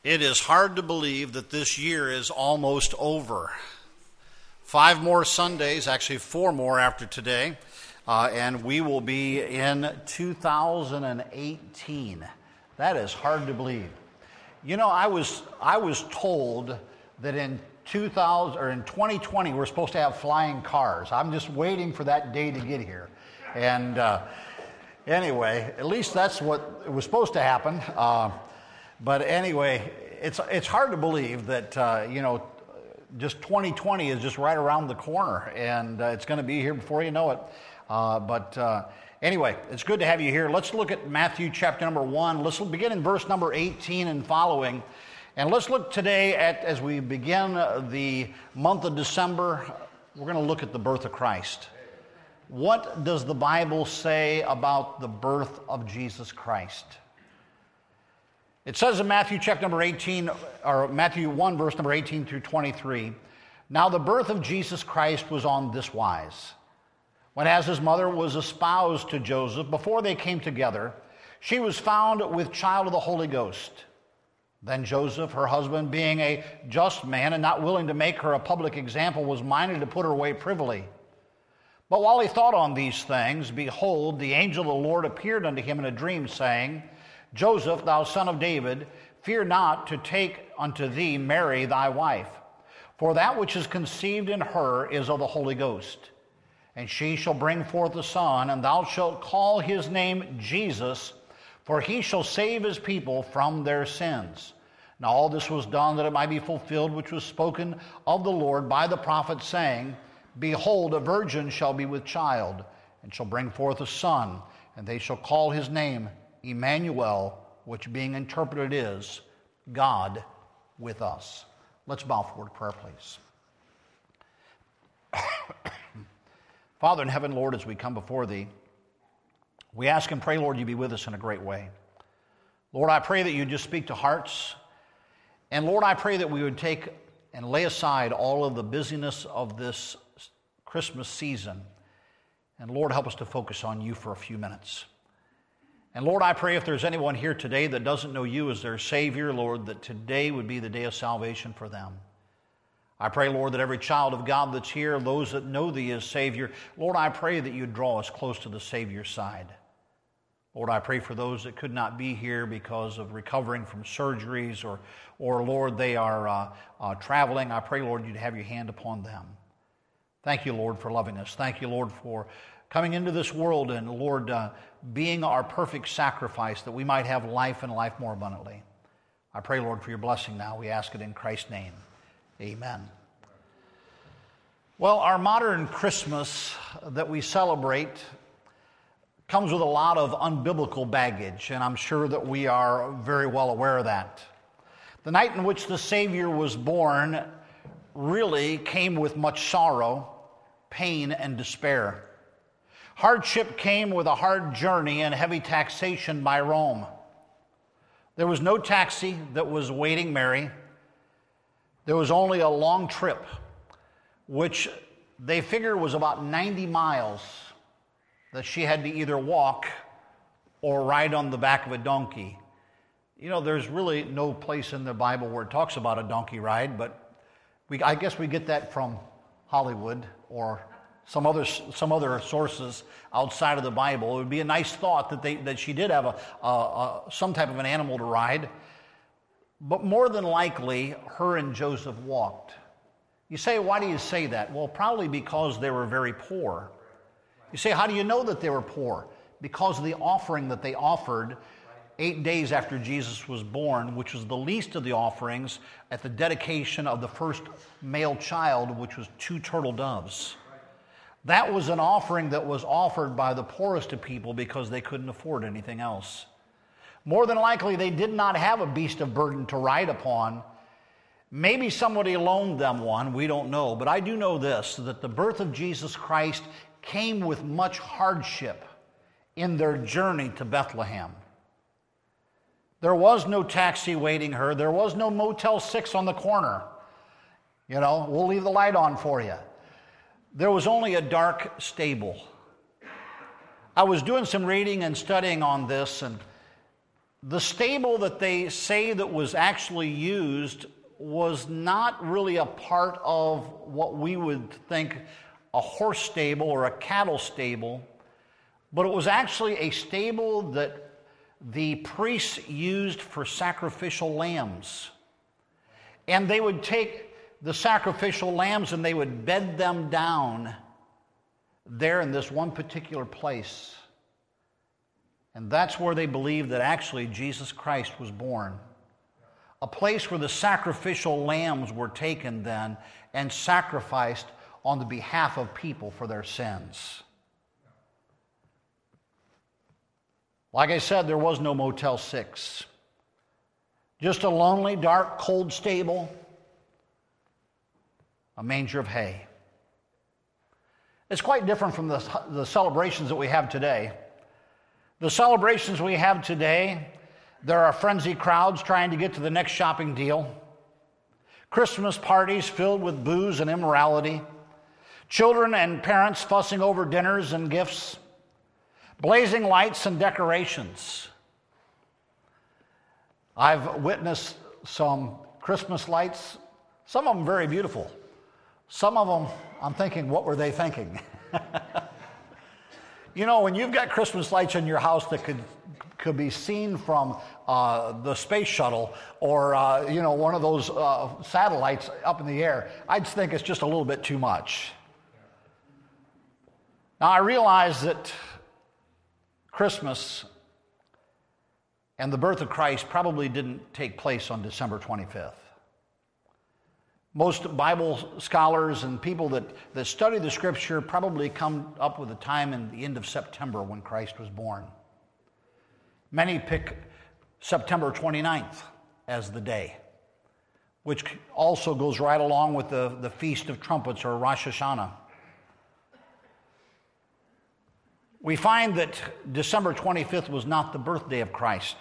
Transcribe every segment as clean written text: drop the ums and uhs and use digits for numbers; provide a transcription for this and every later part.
It is hard to believe that this year is almost over. 5 more Sundays, actually 4 more after today, and we will be in 2018. That is hard to believe. You know, I was told that in 2020 we're supposed to have flying cars. I'm just waiting for that day to get here, and anyway, at least that's what it was supposed to happen. But anyway, it's hard to believe that, just 2020 is just right around the corner, and it's going to be here before you know it. Anyway, it's good to have you here. Let's look at Matthew chapter number 1. Let's begin in verse number 18 and following. And let's look today as we begin the month of December, we're going to look at the birth of Christ. What does the Bible say about the birth of Jesus Christ? It says in Matthew chapter number 18, or Matthew 1, verse number 18 through 23, "Now the birth of Jesus Christ was on this wise. When as his mother was espoused to Joseph, before they came together, she was found with child of the Holy Ghost. Then Joseph, her husband, being a just man and not willing to make her a public example, was minded to put her away privily. But while he thought on these things, behold, the angel of the Lord appeared unto him in a dream, saying, Joseph, thou son of David, fear not to take unto thee Mary thy wife, for that which is conceived in her is of the Holy Ghost. And she shall bring forth a son, and thou shalt call his name Jesus, for he shall save his people from their sins. Now all this was done that it might be fulfilled, which was spoken of the Lord by the prophet, saying, Behold, a virgin shall be with child, and shall bring forth a son, and they shall call his name Emmanuel, which being interpreted is God with us." Let's bow forward to prayer, please. Father in heaven, Lord, as we come before thee, we ask and pray, Lord, you be with us in a great way. Lord, I pray that you just speak to hearts. And Lord, I pray that we would take and lay aside all of the busyness of this Christmas season. And Lord, help us to focus on you for a few minutes. And Lord, I pray if there's anyone here today that doesn't know you as their Savior, Lord, that today would be the day of salvation for them. I pray, Lord, that every child of God that's here, those that know thee as Savior, Lord, I pray that you draw us close to the Savior's side. Lord, I pray for those that could not be here because of recovering from surgeries or Lord, they are traveling. I pray, Lord, you'd have your hand upon them. Thank you, Lord, for loving us. Thank you, Lord, for coming into this world and, Lord, being our perfect sacrifice that we might have life and life more abundantly. I pray, Lord, for your blessing now. We ask it in Christ's name. Amen. Well, our modern Christmas that we celebrate comes with a lot of unbiblical baggage, and I'm sure that we are very well aware of that. The night in which the Savior was born really came with much sorrow, pain, and despair. Hardship came with a hard journey and heavy taxation by Rome. There was no taxi that was waiting Mary. There was only a long trip, which they figure was about 90 miles that she had to either walk or ride on the back of a donkey. You know, there's really no place in the Bible where it talks about a donkey ride, but I guess we get that from Hollywood or some other sources outside of the Bible. It would be a nice thought that she did have some type of an animal to ride, but more than likely, her and Joseph walked. You say, why do you say that? Well, probably because they were very poor. You say, how do you know that they were poor? Because of the offering that they offered 8 days after Jesus was born, which was the least of the offerings at the dedication of the first male child, which was 2 turtle doves. That was an offering that was offered by the poorest of people because they couldn't afford anything else. More than likely, they did not have a beast of burden to ride upon. Maybe somebody loaned them one, we don't know. But I do know this, that the birth of Jesus Christ came with much hardship in their journey to Bethlehem. There was no taxi waiting her. There was no Motel 6 on the corner. You know, we'll leave the light on for you. There was only a dark stable. I was doing some reading and studying on this, and the stable that they say that was actually used was not really a part of what we would think a horse stable or a cattle stable, but it was actually a stable that the priests used for sacrificial lambs. And they would take the sacrificial lambs and they would bed them down there in this one particular place. And that's where they believed that actually Jesus Christ was born. A place where the sacrificial lambs were taken then and sacrificed on the behalf of people for their sins. Like I said, there was no Motel 6. Just a lonely, dark, cold stable, a manger of hay. It's quite different from the celebrations that we have today. The celebrations we have today, there are frenzied crowds trying to get to the next shopping deal, Christmas parties filled with booze and immorality, children and parents fussing over dinners and gifts, blazing lights and decorations. I've witnessed some Christmas lights, some of them very beautiful. Some of them, I'm thinking, what were they thinking? You know, when you've got Christmas lights in your house that could be seen from the space shuttle or, one of those satellites up in the air, I'd think it's just a little bit too much. Now, I realize that Christmas and the birth of Christ probably didn't take place on December 25th. Most Bible scholars and people that study the Scripture probably come up with a time in the end of September when Christ was born. Many pick September 29th as the day, which also goes right along with the Feast of Trumpets or Rosh Hashanah. We find that December 25th was not the birthday of Christ,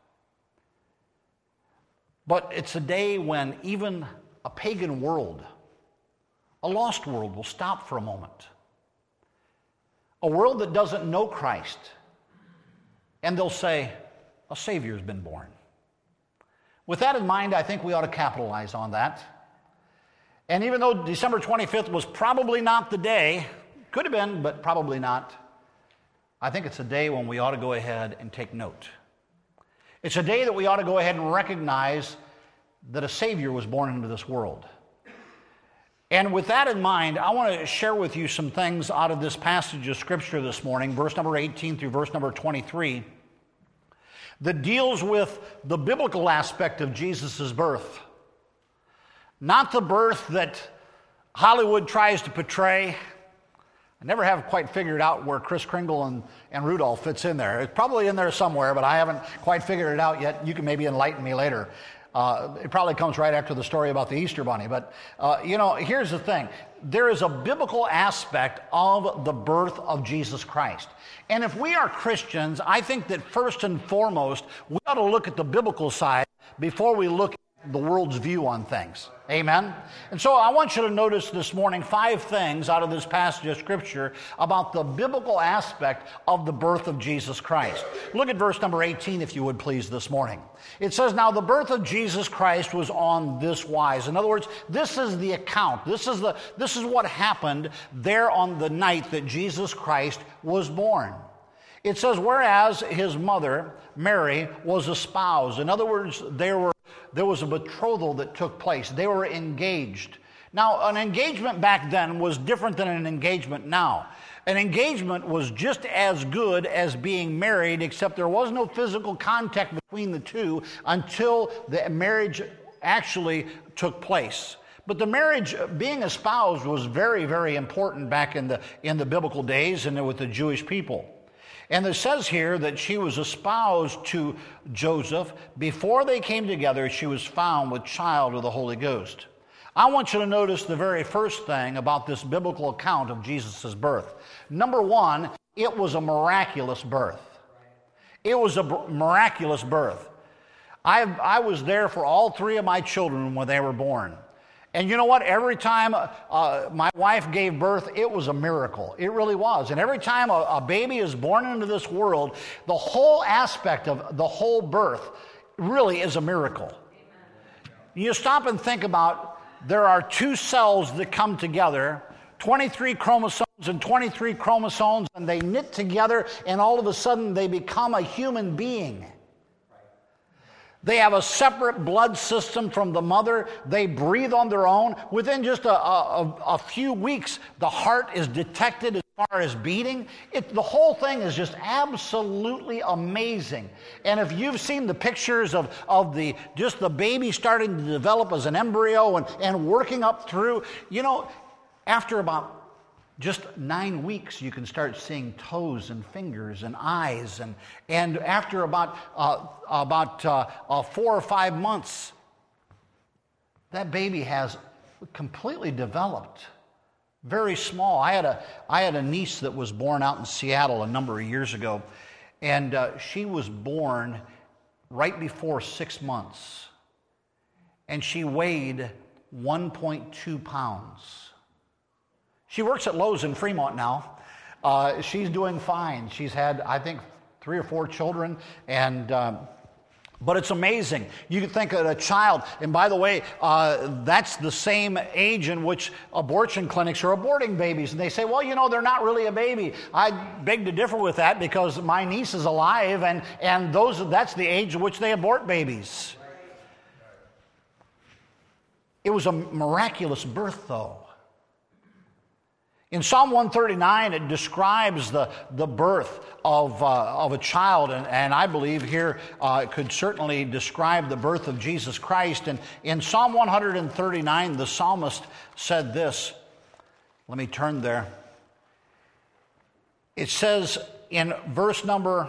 but it's a day when even a pagan world, a lost world, will stop for a moment. A world that doesn't know Christ, and they'll say, a Savior's been born. With that in mind, I think we ought to capitalize on that. And even though December 25th was probably not the day, could have been, but probably not, I think it's a day when we ought to go ahead and take note. It's a day that we ought to go ahead and recognize that a Savior was born into this world. And with that in mind, I want to share with you some things out of this passage of Scripture this morning, verse number 18 through verse number 23, that deals with the biblical aspect of Jesus' birth. Not the birth that Hollywood tries to portray. I never have quite figured out where Kris Kringle and Rudolph fits in there. It's probably in there somewhere, but I haven't quite figured it out yet. You can maybe enlighten me later. It probably comes right after the story about the Easter Bunny. But, here's the thing. There is a biblical aspect of the birth of Jesus Christ. And if we are Christians, I think that first and foremost, we ought to look at the biblical side before we look at the world's view on things. Amen? And so I want you to notice this morning 5 things out of this passage of Scripture about the biblical aspect of the birth of Jesus Christ. Look at verse number 18, if you would please, this morning. It says, now the birth of Jesus Christ was on this wise. In other words, this is the account. This is what happened there on the night that Jesus Christ was born. It says, whereas his mother, Mary, was espoused. In other words, there was a betrothal that took place. They were engaged. Now, an engagement back then was different than an engagement now. An engagement was just as good as being married, except there was no physical contact between the two until the marriage actually took place. But the marriage, being espoused, was very, very important back in the biblical days and with the Jewish people. And it says here that she was espoused to Joseph. Before they came together, she was found with child of the Holy Ghost. I want you to notice the very first thing about this biblical account of Jesus' birth. Number one, it was a miraculous birth. It was a miraculous birth. I was there for all 3 of my children when they were born. And you know what? Every time my wife gave birth, it was a miracle. It really was. And every time a baby is born into this world, the whole aspect of the whole birth really is a miracle. You stop and think about, there are two cells that come together, 23 chromosomes and 23 chromosomes, and they knit together, and all of a sudden they become a human being. They have a separate blood system from the mother. They breathe on their own. Within just a few weeks, the heart is detected as far as beating. The whole thing is just absolutely amazing. And if you've seen the pictures of just the baby starting to develop as an embryo and working up through, after about just 9 weeks, you can start seeing toes and fingers and eyes. And after about 4 or 5 months, that baby has completely developed. Very small. I had a niece that was born out in Seattle a number of years ago, and she was born right before 6 months, and she weighed 1.2 pounds. She works at Lowe's in Fremont now. She's doing fine. She's had, I think, 3 or 4 children, but it's amazing. You can think of a child, and by the way, that's the same age in which abortion clinics are aborting babies. And they say, well, they're not really a baby. I beg to differ with that, because my niece is alive, and that's the age at which they abort babies. It was a miraculous birth, though. In Psalm 139, it describes the birth of a child, and I believe here it could certainly describe the birth of Jesus Christ. And in Psalm 139, the psalmist said this. Let me turn there. It says in verse number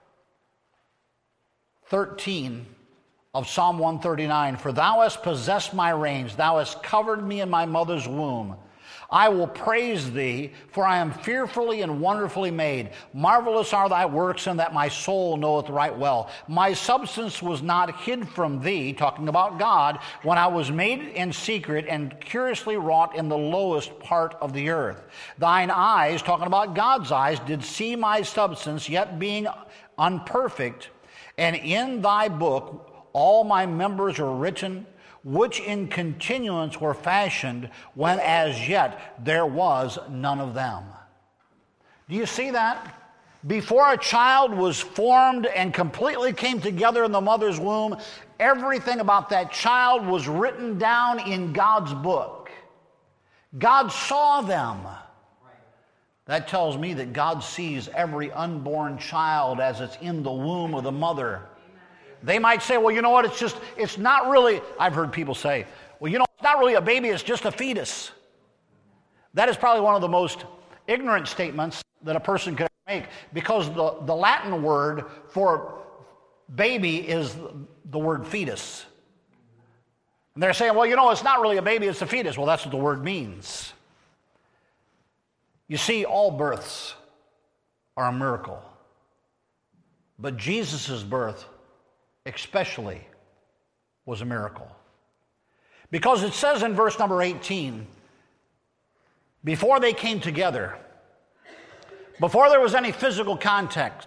13 of Psalm 139, "For thou hast possessed my reins, thou hast covered me in my mother's womb. I will praise thee, for I am fearfully and wonderfully made. Marvelous are thy works, and that my soul knoweth right well. My substance was not hid from thee," talking about God, "when I was made in secret and curiously wrought in the lowest part of the earth. Thine eyes," talking about God's eyes, "did see my substance, yet being unperfect, and in thy book all my members are written, which in continuance were fashioned, when as yet there was none of them." Do you see that? Before a child was formed and completely came together in the mother's womb, everything about that child was written down in God's book. God saw them. That tells me that God sees every unborn child as it's in the womb of the mother. They might say, well, you know what, it's not really, I've heard people say, well, it's not really a baby, it's just a fetus. That is probably one of the most ignorant statements that a person could make, because the Latin word for baby is the word fetus. And they're saying, well, it's not really a baby, it's a fetus. Well, that's what the word means. You see, all births are a miracle. But Jesus' birth especially was a miracle. Because it says in verse number 18, before they came together, before there was any physical contact,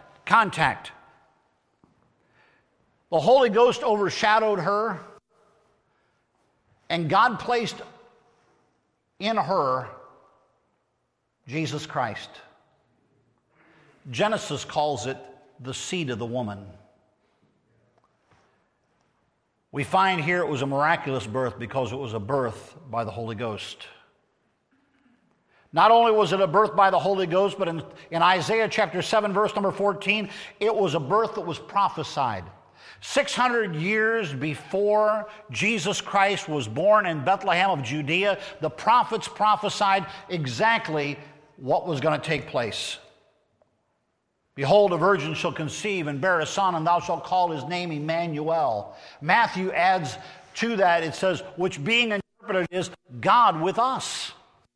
the Holy Ghost overshadowed her, and God placed in her Jesus Christ. Genesis calls it the seed of the woman. We find here it was a miraculous birth because it was a birth by the Holy Ghost. Not only was it a birth by the Holy Ghost, but in Isaiah chapter 7, verse number 14, it was a birth that was prophesied. 600 years before Jesus Christ was born in Bethlehem of Judea, the prophets prophesied exactly what was going to take place. "Behold, a virgin shall conceive and bear a son, and thou shalt call his name Emmanuel." Matthew adds to that, it says, which being interpreted is God with us.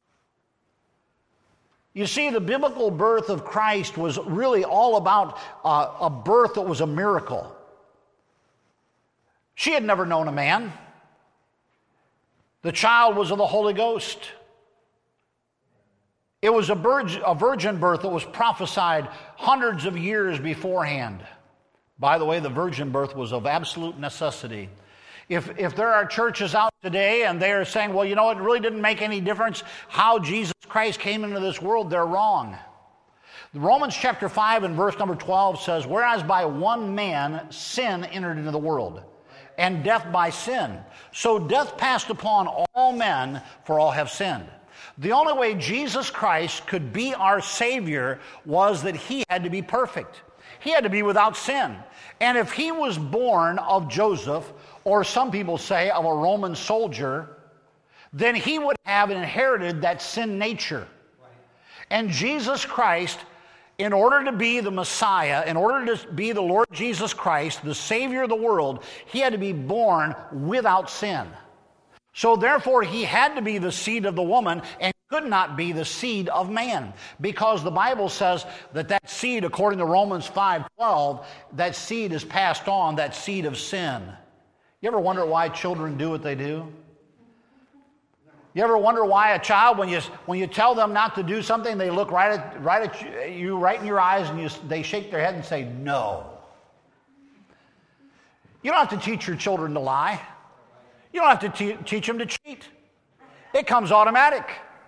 You see, the biblical birth of Christ was really all about a birth that was a miracle. She had never known a man. The child was of the Holy Ghost. It was a virgin birth that was prophesied hundreds of years beforehand. By the way, the virgin birth was of absolute necessity. If there are churches out today and they are saying, well, it really didn't make any difference how Jesus Christ came into this world, they're wrong. Romans chapter 5 and verse number 12 says, whereas by one man sin entered into the world, and death by sin. So death passed upon all men, for all have sinned. The only way Jesus Christ could be our Savior was that he had to be perfect. He had to be without sin. And if he was born of Joseph, or some people say of a Roman soldier, then he would have inherited that sin nature. And Jesus Christ, in order to be the Messiah, in order to be the Lord Jesus Christ, the Savior of the world, he had to be born without sin. So therefore, he had to be the seed of the woman and could not be the seed of man, because the Bible says that seed, according to Romans 5:12, that seed is passed on, that seed of sin. You ever wonder why children do what they do? You ever wonder why a child, when you tell them not to do something, they look right at you, right in your eyes, and they shake their head and say, no. You don't have to teach your children to lie. You don't have to teach them to cheat. It comes automatic.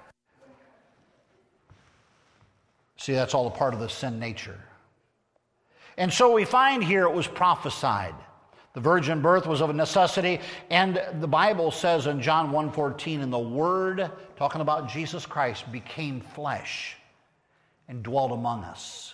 See, that's all a part of the sin nature. And so we find here it was prophesied. The virgin birth was of a necessity, and the Bible says in John 1:14, and the Word, talking about Jesus Christ, became flesh and dwelt among us.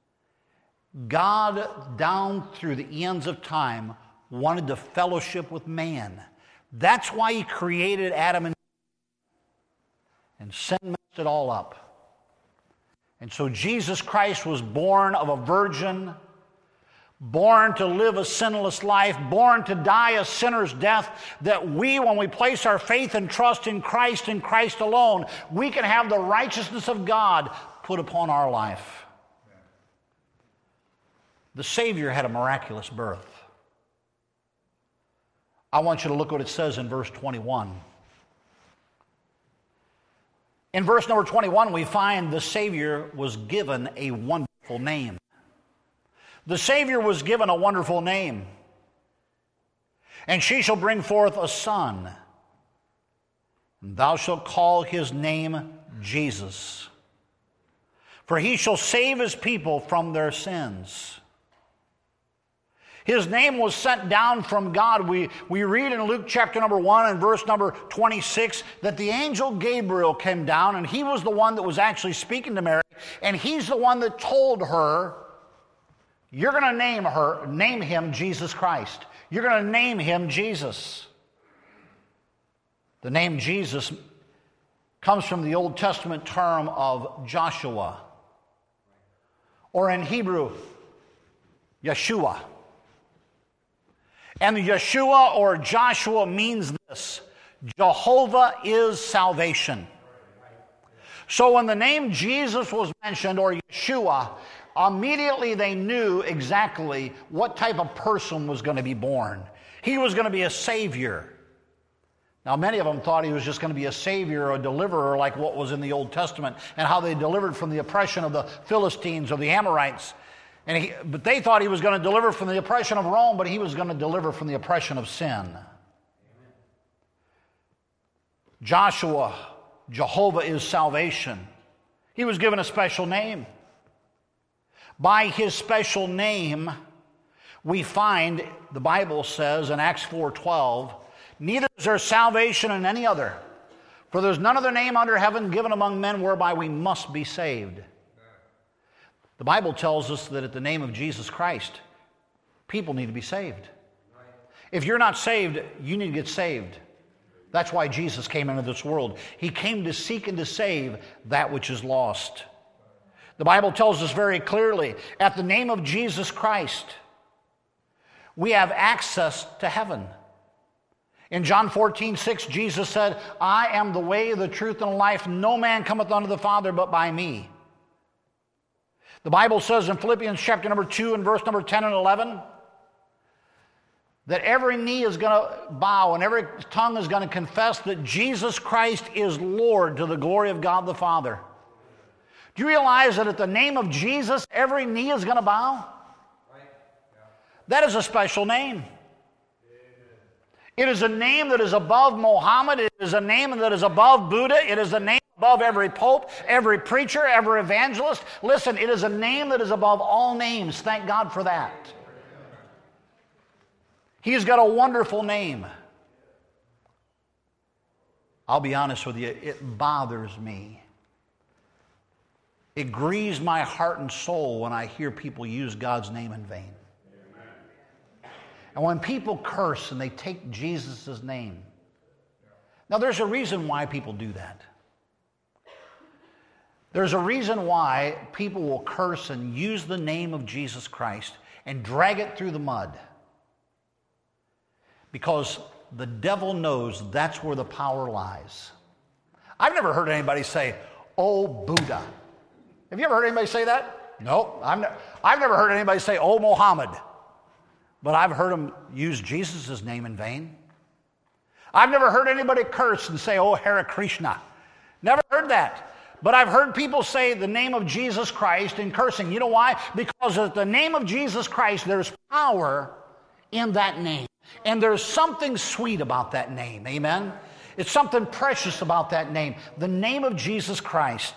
God, down through the eons of time, wanted to fellowship with man. That's why he created Adam and Eve. And sin messed it all up. And so Jesus Christ was born of a virgin, born to live a sinless life, born to die a sinner's death, that we, when we place our faith and trust in Christ and Christ alone, we can have the righteousness of God put upon our life. The Savior had a miraculous birth. I want you to look what it says in verse 21. In verse number 21, we find the Savior was given a wonderful name. The Savior was given a wonderful name. And she shall bring forth a son, and thou shalt call his name Jesus. For he shall save his people from their sins. His name was sent down from God. We read in Luke chapter number 1 and verse number 26 that the angel Gabriel came down, and he was the one that was actually speaking to Mary, and he's the one that told her, you're going to name him Jesus Christ. You're going to name him Jesus. The name Jesus comes from the Old Testament term of Joshua, or in Hebrew, Yeshua. And Yeshua or Joshua means this: Jehovah is salvation. So when the name Jesus was mentioned, or Yeshua, immediately they knew exactly what type of person was going to be born. He was going to be a Savior. Now, many of them thought he was just going to be a Savior or a deliverer like what was in the Old Testament and how they delivered from the oppression of the Philistines or the Amorites. But they thought he was going to deliver from the oppression of Rome, but he was going to deliver from the oppression of sin. Joshua, Jehovah is salvation. He was given a special name. By his special name, we find, the Bible says in Acts 4:12, neither is there salvation in any other, for there's none other name under heaven given among men whereby we must be saved. The Bible tells us that at the name of Jesus Christ, people need to be saved. If you're not saved, you need to get saved. That's why Jesus came into this world. He came to seek and to save that which is lost. The Bible tells us very clearly, at the name of Jesus Christ, we have access to heaven. In John 14:6, Jesus said, I am the way, the truth, and the life. No man cometh unto the Father but by me. The Bible says in Philippians chapter number 2 and verse number 10 and 11, that every knee is going to bow and every tongue is going to confess that Jesus Christ is Lord to the glory of God the Father. Do you realize that at the name of Jesus, every knee is going to bow? That is a special name. It is a name that is above Muhammad. It is a name that is above Buddha. It is a name above every pope, every preacher, every evangelist. Listen, it is a name that is above all names. Thank God for that. He's got a wonderful name. I'll be honest with you, it bothers me. It grieves my heart and soul when I hear people use God's name in vain. And when people curse and they take Jesus' name. Now, there's a reason why people do that. There's a reason why people will curse and use the name of Jesus Christ and drag it through the mud. Because the devil knows that's where the power lies. I've never heard anybody say, "Oh, Buddha." Have you ever heard anybody say that? No. I've never heard anybody say, "Oh, Muhammad." But I've heard them use Jesus' name in vain. I've never heard anybody curse and say, "Oh, Hare Krishna." Never heard that. But I've heard people say the name of Jesus Christ in cursing. You know why? Because at the name of Jesus Christ, there's power in that name. And there's something sweet about that name. Amen? It's something precious about that name. The name of Jesus Christ.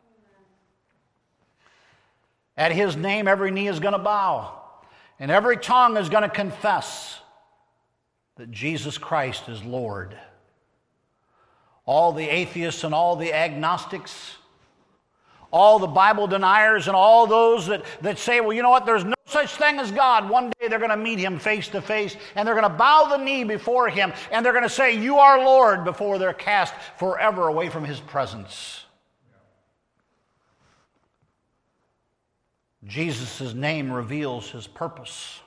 At His name, every knee is going to bow. And every tongue is going to confess that Jesus Christ is Lord. All the atheists and all the agnostics, all the Bible deniers and all those that say, well, you know what, there's no such thing as God. One day they're going to meet Him face to face and they're going to bow the knee before Him and they're going to say, "You are Lord," before they're cast forever away from His presence. Jesus' name reveals His purpose.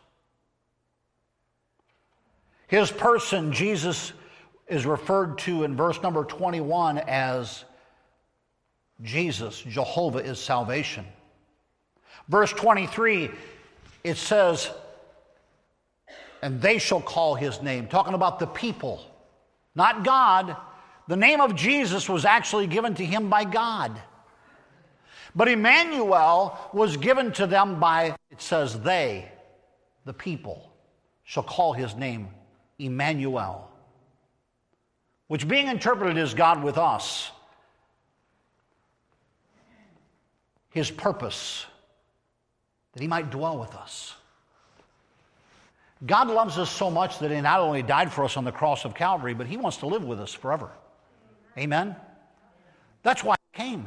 His person, Jesus, is referred to in verse number 21 as Jesus. Jehovah is salvation. Verse 23, it says, "And they shall call His name," talking about the people, not God. The name of Jesus was actually given to Him by God. But Emmanuel was given to them by, it says, they, the people, shall call His name Emmanuel, which being interpreted as God with us. His purpose, that He might dwell with us. God loves us so much that He not only died for us on the cross of Calvary, but He wants to live with us forever. Amen? That's why He came.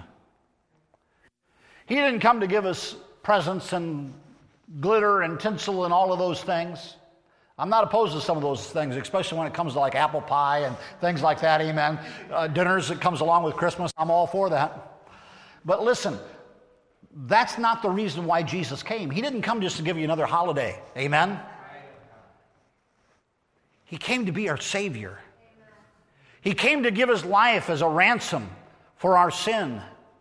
He didn't come to give us presents and glitter and tinsel and all of those things. I'm not opposed to some of those things, especially when it comes to like apple pie and things like that, amen. Dinners that comes along with Christmas, I'm all for that. But listen, that's not the reason why Jesus came. He didn't come just to give you another holiday, amen. He came to be our Savior. He came to give His life as a ransom for our sin.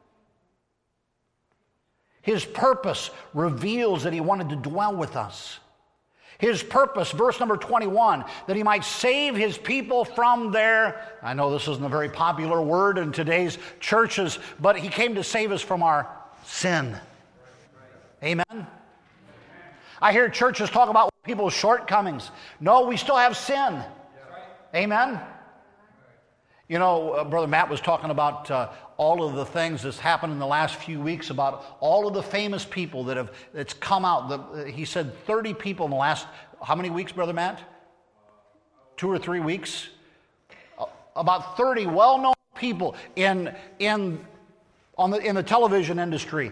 His purpose reveals that He wanted to dwell with us. His purpose, verse number 21, that He might save His people from their, I know this isn't a very popular word in today's churches, but He came to save us from our sin. Amen? I hear churches talk about people's shortcomings. No, we still have sin. Amen? You know, Brother Matt was talking about all of the things that's happened in the last few weeks, about all of the famous people that's come out. He said 30 people in the last, how many weeks, Brother Matt? 2 or 3 weeks? About 30 well-known people in the television industry,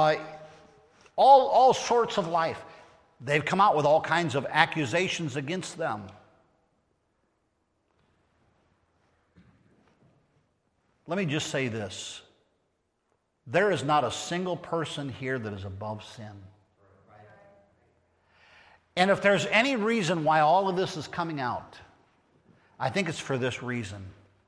all sorts of life. They've come out with all kinds of accusations against them. Let me just say this. There is not a single person here that is above sin. And if there's any reason why all of this is coming out, I think it's for this reason.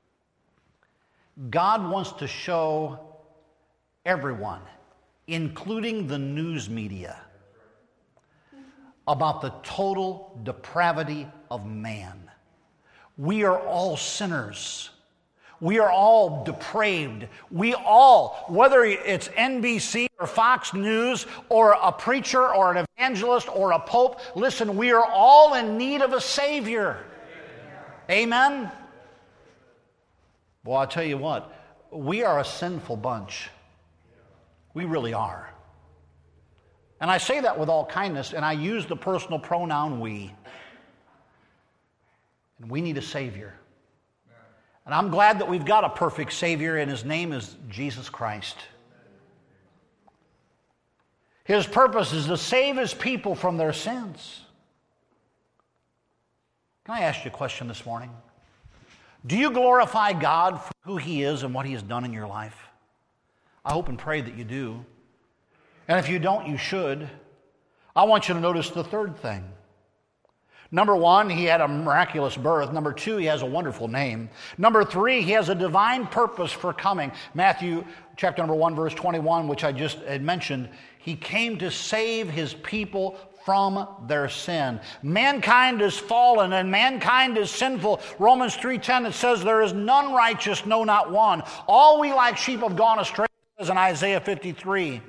God wants to show everyone, including the news media, about the total depravity of man. We are all sinners. We are all depraved. We all, whether it's NBC or Fox News or a preacher or an evangelist or a pope, listen, we are all in need of a Savior. Amen? Well, I'll tell you what, we are a sinful bunch. We really are. And I say that with all kindness, and I use the personal pronoun we. And we need a Savior. And I'm glad that we've got a perfect Savior, and His name is Jesus Christ. His purpose is to save His people from their sins. Can I ask you a question this morning? Do you glorify God for who He is and what He has done in your life? I hope and pray that you do. And if you don't, you should. I want you to notice the third thing. Number one, He had a miraculous birth. Number two, He has a wonderful name. Number three, He has a divine purpose for coming. Matthew chapter number 1, verse 21, which I just had mentioned, He came to save His people from their sin. Mankind is fallen and mankind is sinful. Romans 3:10, it says, there is none righteous, no, not one. All we like sheep have gone astray, says in Isaiah 53.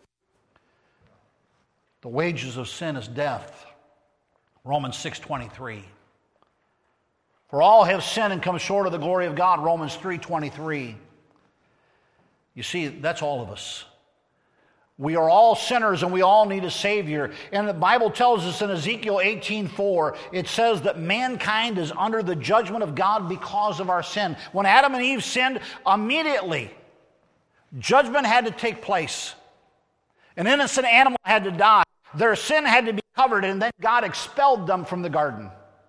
The wages of sin is death. Romans 6:23. For all have sinned and come short of the glory of God. Romans 3:23. You see, that's all of us. We are all sinners and we all need a Savior. And the Bible tells us in Ezekiel 18:4, it says that mankind is under the judgment of God because of our sin. When Adam and Eve sinned, immediately judgment had to take place. An innocent animal had to die. Their sin had to be covered, and then God expelled them from the garden.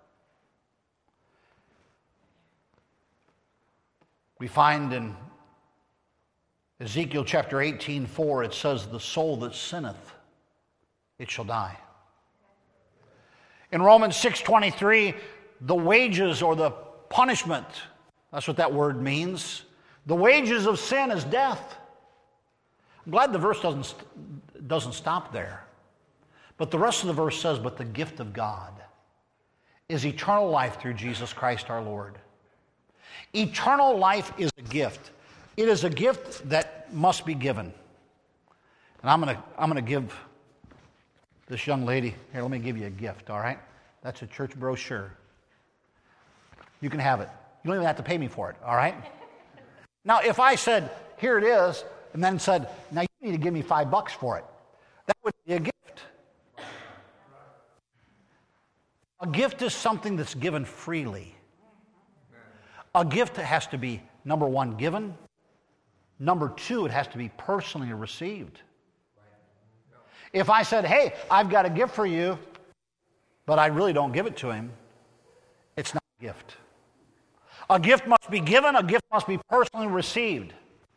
We find in Ezekiel chapter 18:4, it says, the soul that sinneth, it shall die. In Romans 6:23, the wages or the punishment, that's what that word means. The wages of sin is death. I'm glad the verse doesn't stop there. But the rest of the verse says, but the gift of God is eternal life through Jesus Christ our Lord. Eternal life is a gift. It is a gift that must be given. And I'm going to give this young lady, here, let me give you a gift, all right? That's a church brochure. You can have it. You don't even have to pay me for it, all right? Now, if I said, here it is, and then said, now you need to give me $5 for it, that would be a gift. A gift is something that's given freely. A gift has to be, number one, given. Number two, it has to be personally received. If I said, hey, I've got a gift for you, but I really don't give it to him, it's not a gift. A gift must be given, a gift must be personally received.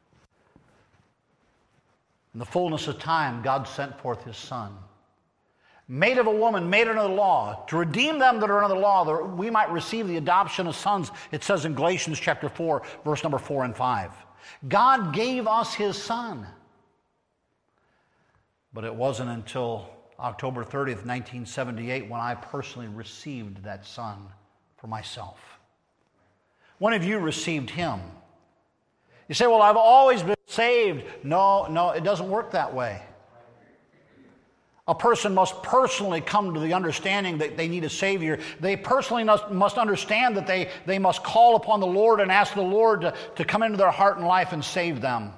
In the fullness of time, God sent forth His Son, made of a woman, made under the law, to redeem them that are under the law, that we might receive the adoption of sons, it says in Galatians chapter 4, verse number 4 and 5. God gave us His Son. But it wasn't until October 30th, 1978, when I personally received that Son for myself. When have you received Him? You say, well, I've always been saved. No, it doesn't work that way. A person must personally come to the understanding that they need a Savior. They personally must understand that they must call upon the Lord and ask the Lord to come into their heart and life and save them.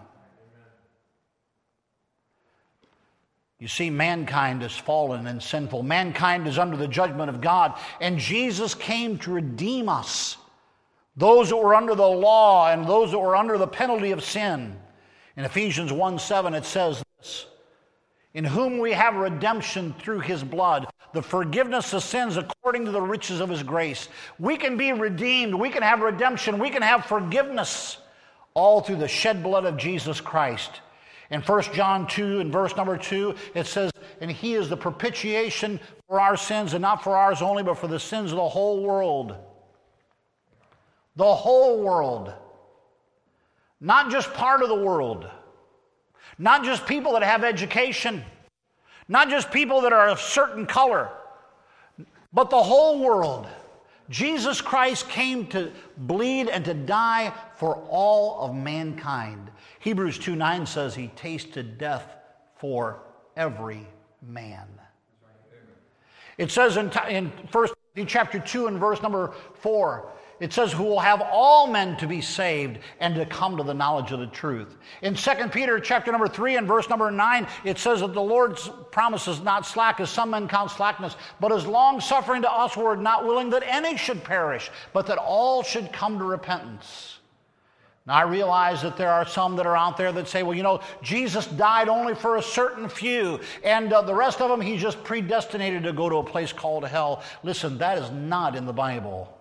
You see, mankind is fallen and sinful. Mankind is under the judgment of God. And Jesus came to redeem us, those that were under the law and those that were under the penalty of sin. In Ephesians 1:7 it says this, in whom we have redemption through His blood, the forgiveness of sins according to the riches of His grace. We can be redeemed, we can have redemption, we can have forgiveness, all through the shed blood of Jesus Christ. In 1 John 2 and verse number 2, it says, and He is the propitiation for our sins, and not for ours only, but for the sins of the whole world. The whole world. Not just part of the world. Not just people that have education. Not just people that are a certain color. but the whole world. Jesus Christ came to bleed and to die for all of mankind. Hebrews 2:9 says he tasted death for every man. It says in 1 Timothy chapter 2 and verse number 4, it says, who will have all men to be saved and to come to the knowledge of the truth. In 2 Peter chapter number 3 and verse number 9, it says that the Lord's promise is not slack, as some men count slackness, but is long-suffering to usward, not willing that any should perish, but that all should come to repentance. Now, I realize that there are some that are out there that say, well, you know, Jesus died only for a certain few, and the rest of them, he's just predestinated to go to a place called hell. Listen, that is not in the Bible.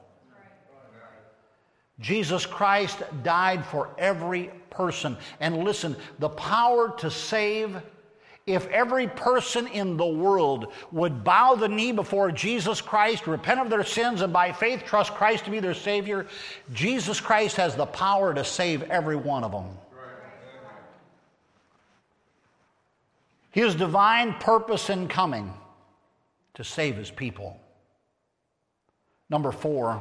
Jesus Christ died for every person. And listen, the power to save, if every person in the world would bow the knee before Jesus Christ, repent of their sins, and by faith trust Christ to be their Savior, Jesus Christ has the power to save every one of them. His divine purpose in coming to save his people. Number 4,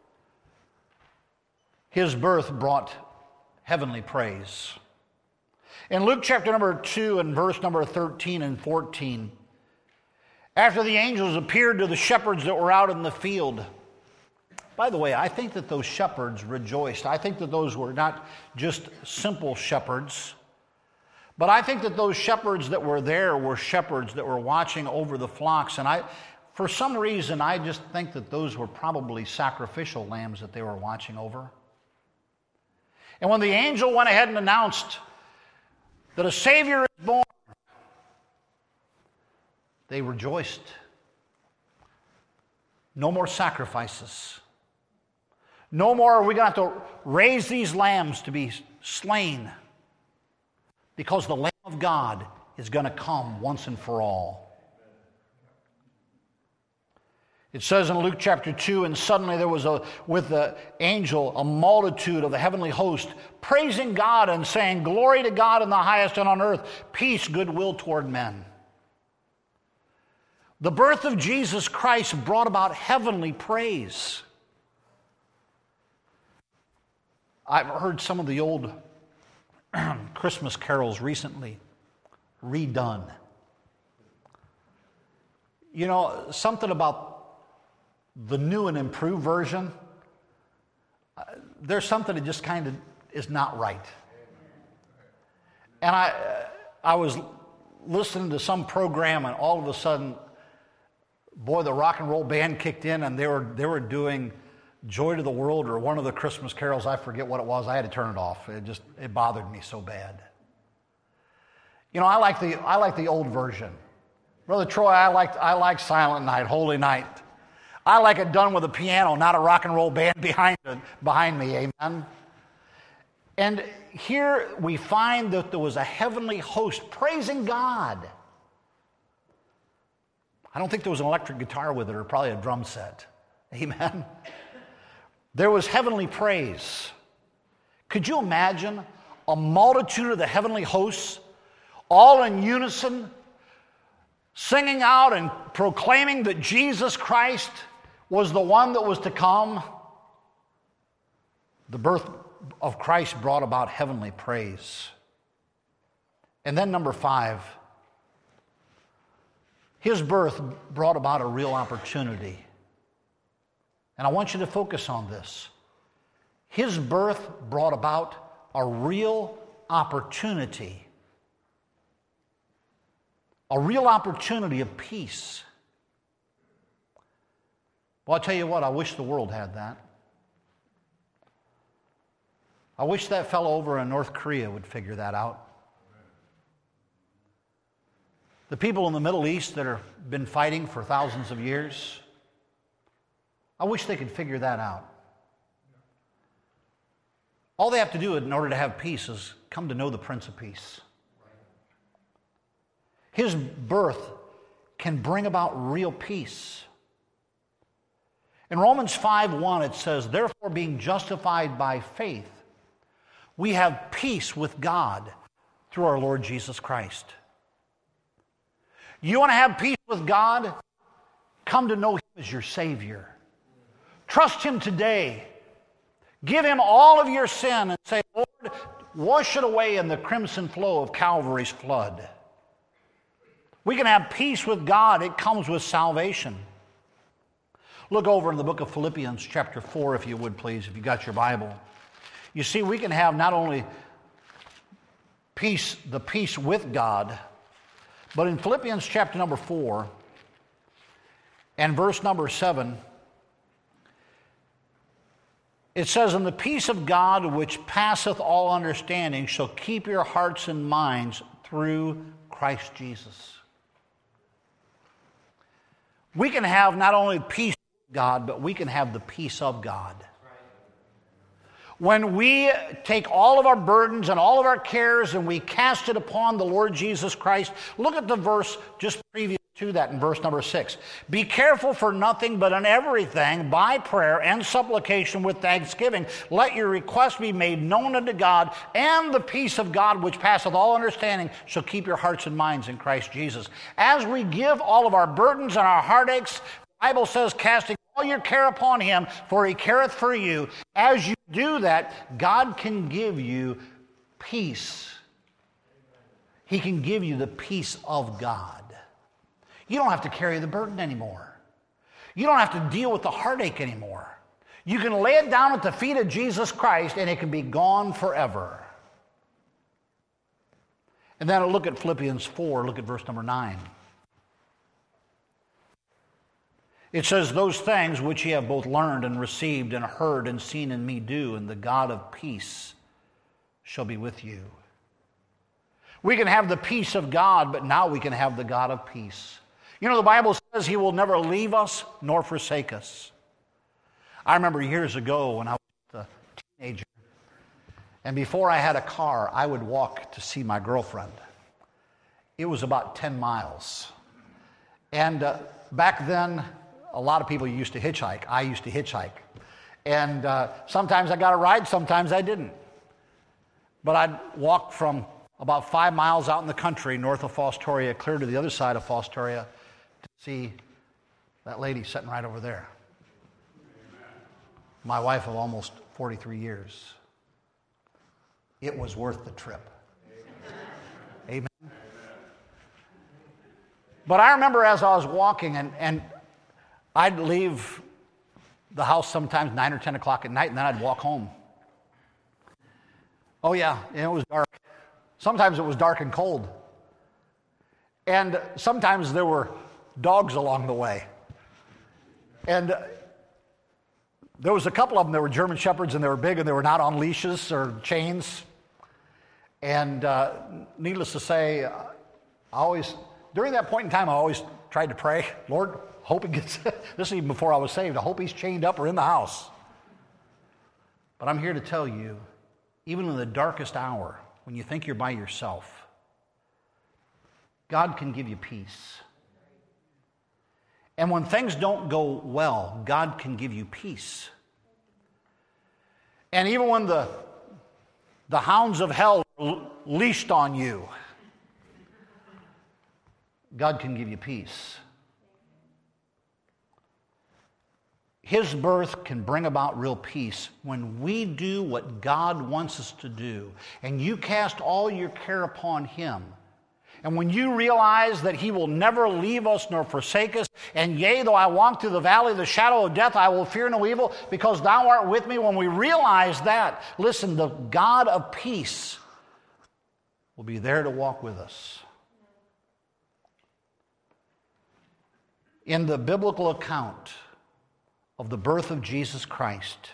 his birth brought heavenly praise. In Luke chapter number 2 and verse number 13 and 14, after the angels appeared to the shepherds that were out in the field. By the way, I think that those shepherds rejoiced. I think that those were not just simple shepherds, but I think that those shepherds that were there were shepherds that were watching over the flocks. And for some reason, I just think that those were probably sacrificial lambs that they were watching over. And when the angel went ahead and announced that a Savior is born, they rejoiced. No more sacrifices. No more are we going to have to raise these lambs to be slain, because the Lamb of God is going to come once and for all. It says in Luke chapter 2, and suddenly there was with the angel a multitude of the heavenly host praising God and saying, glory to God in the highest, and on earth peace, goodwill toward men. The birth of Jesus Christ brought about heavenly praise. I've heard some of the old Christmas carols recently redone. You know, something about the new and improved version, there's something that just kind of is not right. And I was listening to some program, and all of a sudden, boy, the rock and roll band kicked in, and they were doing Joy to the World or one of the Christmas carols. I forget what it was. I had to turn it off. It bothered me so bad. You know, I like the old version. Brother Troy, I like Silent Night, Holy Night. I like it done with a piano, not a rock and roll band behind me, amen? And here we find that there was a heavenly host praising God. I don't think there was an electric guitar with it, or probably a drum set, amen? There was heavenly praise. Could you imagine a multitude of the heavenly hosts all in unison, singing out and proclaiming that Jesus Christ was the one that was to come? The birth of Christ brought about heavenly praise. And then number 5, his birth brought about a real opportunity. And I want you to focus on this. His birth brought about a real opportunity. A real opportunity of peace. Well, I'll tell you what, I wish the world had that. I wish that fellow over in North Korea would figure that out. The people in the Middle East that have been fighting for thousands of years, I wish they could figure that out. All they have to do in order to have peace is come to know the Prince of Peace. His birth can bring about real peace. In Romans 5:1 it says, therefore being justified by faith, we have peace with God through our Lord Jesus Christ. You want to have peace with God? Come to know Him as your Savior. Trust Him today. Give Him all of your sin and say, Lord, wash it away in the crimson flow of Calvary's flood. We can have peace with God. It comes with salvation. Look over in the book of Philippians chapter 4, if you would please, if you got your Bible. You see, we can have not only peace, the peace with God, but in Philippians chapter number 4 and verse number 7, it says, "And the peace of God which passeth all understanding shall keep your hearts and minds through Christ Jesus." We can have not only peace with God, but we can have the peace of God. When we take all of our burdens and all of our cares and we cast it upon the Lord Jesus Christ, look at the verse just previous to that in verse number 6. "Be careful for nothing, but in everything, by prayer and supplication with thanksgiving, let your requests be made known unto God, and the peace of God which passeth all understanding shall keep your hearts and minds in Christ Jesus." As we give all of our burdens and our heartaches, the Bible says, casting all your care upon Him, for He careth for you. As you do that, God can give you peace. He can give you the peace of God. You don't have to carry the burden anymore. You don't have to deal with the heartache anymore. You can lay it down at the feet of Jesus Christ and it can be gone forever. And then look at Philippians 4, look at verse number 9. It says, "Those things which ye have both learned and received and heard and seen in me do, and the God of peace shall be with you." We can have the peace of God, but now we can have the God of peace. You know, the Bible says He will never leave us nor forsake us. I remember years ago when I was a teenager, and before I had a car, I would walk to see my girlfriend. It was about 10 miles. And back then, a lot of people used to hitchhike. I used to hitchhike. And sometimes I got a ride, sometimes I didn't. But I'd walk from about 5 miles out in the country, north of Fostoria, clear to the other side of Fostoria, to see that lady sitting right over there. My wife of almost 43 years. It was worth the trip. Amen. But I remember as I was walking, and I'd leave the house sometimes 9 or 10 o'clock at night, and then I'd walk home. Oh yeah, and it was dark. Sometimes it was dark and cold. And sometimes there were dogs along the way. And there was a couple of them that were German Shepherds, and they were big, and they were not on leashes or chains. And needless to say, during that point in time, I always tried to pray, Lord, hope he gets, this is even before I was saved, I hope he's chained up or in the house. But I'm here to tell you, even in the darkest hour, when you think you're by yourself, God can give you peace. And when things don't go well, God can give you peace. And even when the hounds of hell are leashed on you, God can give you peace. His birth can bring about real peace when we do what God wants us to do, and you cast all your care upon Him. And when you realize that He will never leave us nor forsake us, and yea, though I walk through the valley of the shadow of death, I will fear no evil, because Thou art with me. When we realize that, listen, the God of peace will be there to walk with us. In the biblical account of the birth of Jesus Christ,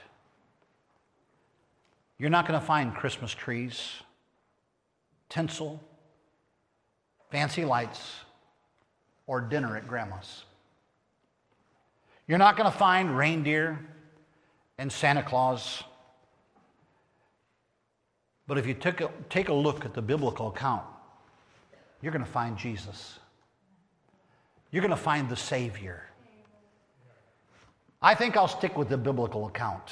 you're not going to find Christmas trees, tinsel, fancy lights, or dinner at Grandma's. You're not going to find reindeer and Santa Claus. But if you take a look at the biblical account, you're going to find Jesus. You're going to find the Savior. I think I'll stick with the biblical account.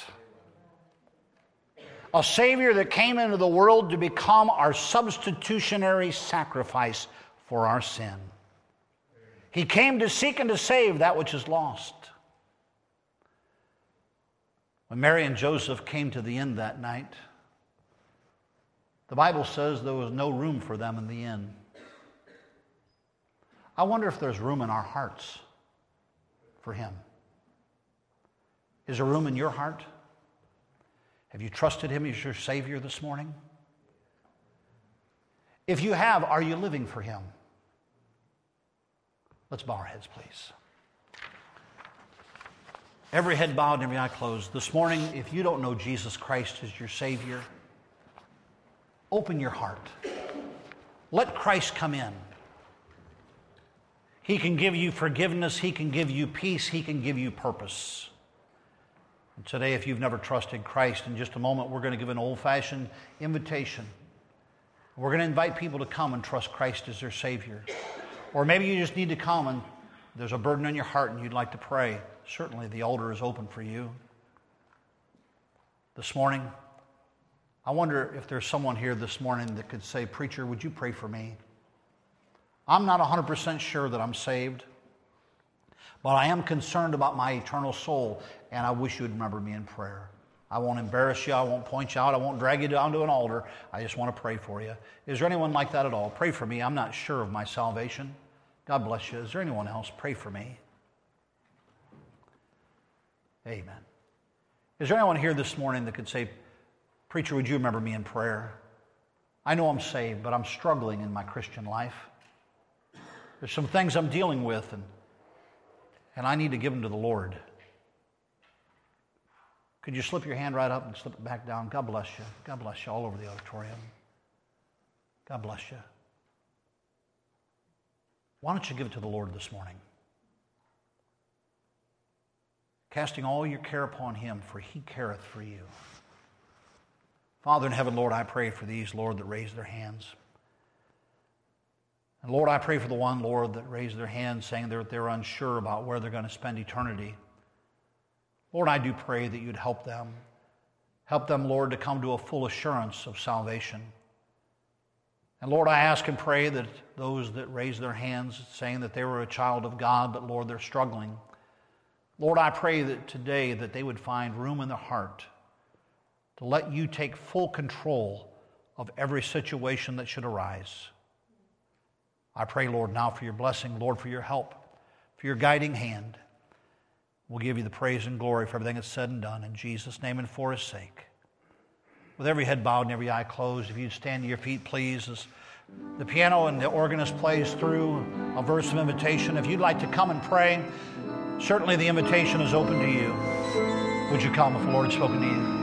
A Savior that came into the world to become our substitutionary sacrifice for our sin. He came to seek and to save that which is lost. When Mary and Joseph came to the inn that night, the Bible says there was no room for them in the inn. I wonder if there's room in our hearts for Him. Is there room in your heart? Have you trusted Him as your Savior this morning? If you have, are you living for Him? Let's bow our heads, please. Every head bowed and every eye closed. This morning, if you don't know Jesus Christ as your Savior, open your heart. Let Christ come in. He can give you forgiveness. He can give you peace. He can give you purpose. And today, if you've never trusted Christ, in just a moment, we're going to give an old-fashioned invitation. We're going to invite people to come and trust Christ as their Savior. Or maybe you just need to come and there's a burden on your heart and you'd like to pray. Certainly, the altar is open for you. This morning, I wonder if there's someone here this morning that could say, "Preacher, would you pray for me? I'm not 100% sure that I'm saved, but I am concerned about my eternal soul, and I wish you would remember me in prayer. I won't embarrass you. I won't point you out. I won't drag you down to an altar. I just want to pray for you." Is there anyone like that at all? Pray for me. I'm not sure of my salvation. God bless you. Is there anyone else? Pray for me. Amen. Is there anyone here this morning that could say, "Preacher, would you remember me in prayer? I know I'm saved, but I'm struggling in my Christian life. There's some things I'm dealing with, and I need to give them to the Lord." Could you slip your hand right up and slip it back down? God bless you. God bless you all over the auditorium. God bless you. Why don't you give it to the Lord this morning? Casting all your care upon Him, for He careth for you. Father in heaven, Lord, I pray for these, Lord, that raise their hands. And Lord, I pray for the one, Lord, that raised their hand saying they're unsure about where they're going to spend eternity. Lord, I do pray that you'd help them. Help them, Lord, to come to a full assurance of salvation. And Lord, I ask and pray that those that raise their hands saying that they were a child of God, but Lord, they're struggling. Lord, I pray that today that they would find room in their heart to let you take full control of every situation that should arise. I pray, Lord, now for your blessing, Lord, for your help, for your guiding hand. We'll give you the praise and glory for everything that's said and done in Jesus' name and for His sake. With every head bowed and every eye closed, if you'd stand to your feet, please, as the piano and the organist plays through a verse of invitation. If you'd like to come and pray, certainly the invitation is open to you. Would you come if the Lord has spoken to you?